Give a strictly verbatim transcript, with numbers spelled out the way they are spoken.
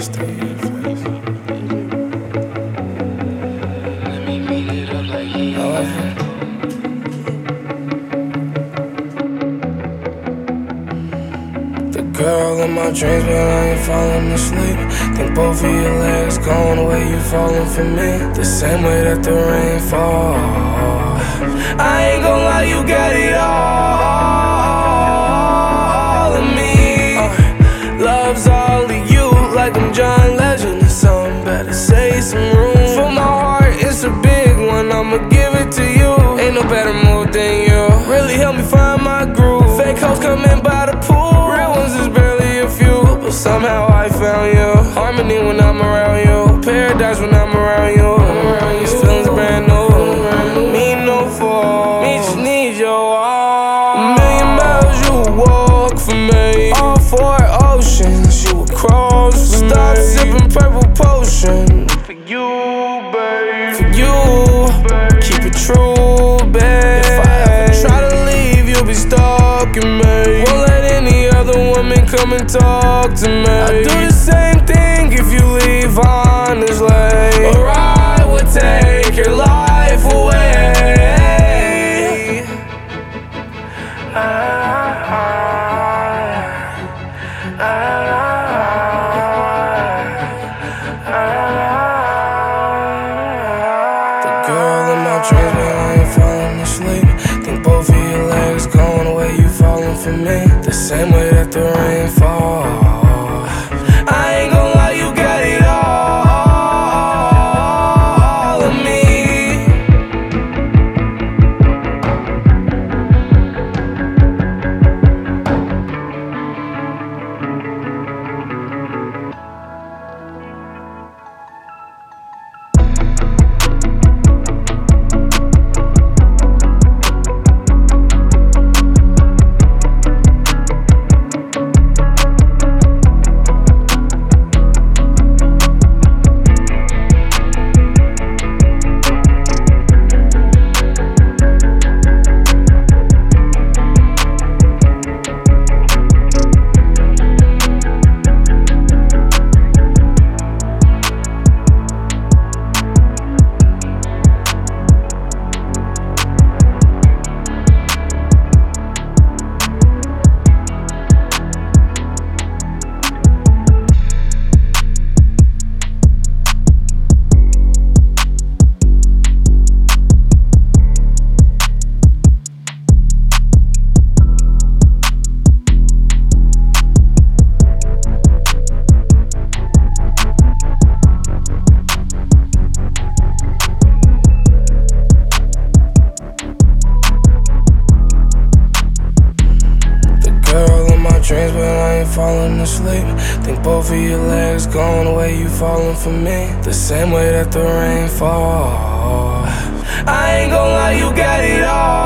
face though. Girl in my dreams, but I ain't falling asleep. Think both of your legs going the way you falling for me, the same way that the rain falls. I ain't gon' lie, you got it all, all of me. uh, Love's all of you, like I'm John Legend or something. Better say some room for my heart, it's a big one, I'ma give it to you. Ain't no better move than you, really help me find my groove. Fake hoes coming by the pool, real ones is barely a few, but somehow I found you. Harmony when I'm around you, paradise when I'm around you. These feelings brand new, mean no fall. Me just need your all. A million miles you would walk for me, all four oceans you would cross for me. Stop sipping purple potion for you, babe. For you, babe. Keep it true, babe. If I ever try to leave, you'll be stalking me. Won't let any other woman come and talk to me. I'll do the same thing if you leave, honestly. Or I would take your life away. I, I, I, I, the girl in my dreams, but I ain't falling asleep. Think both of your legs going the way you falling for me, the same way that the rain falls. I ain't gon' lie, you got it all, all of me. Dreams, but I ain't falling asleep. Think both of your legs going the way you falling for me, the same way that the rain falls. I ain't gon' lie, you got it all.